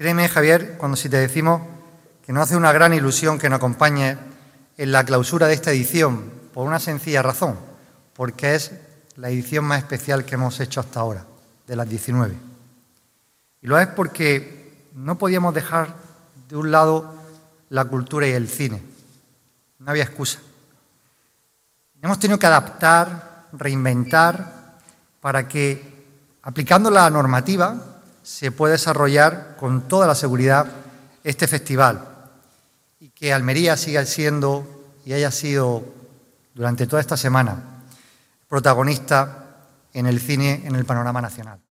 Créeme, Javier, si te decimos que nos hace una gran ilusión que nos acompañes en la clausura de esta edición, por una sencilla razón, porque es la edición más especial que hemos hecho hasta ahora, de las 19. Y lo es porque no podíamos dejar de un lado la cultura y el cine. No había excusa. Hemos tenido que adaptar, reinventar, para que, aplicando la normativa, se pueda desarrollar con toda la seguridad este festival y que Almería siga siendo y haya sido durante toda esta semana protagonista en el cine, en el panorama nacional.